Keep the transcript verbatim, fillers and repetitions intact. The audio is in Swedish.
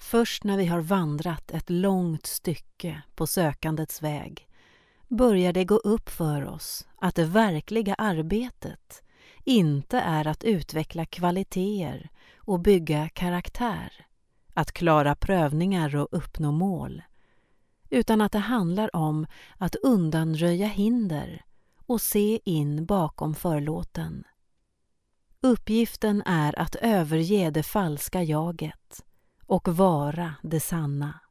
Först när vi har vandrat ett långt stycke på sökandets väg börjar det gå upp för oss att det verkliga arbetet inte är att utveckla kvaliteter och bygga karaktär, att klara prövningar och uppnå mål, utan att det handlar om att undanröja hinder och se in bakom förlåten. Uppgiften är att överge det falska jaget och vara det sanna.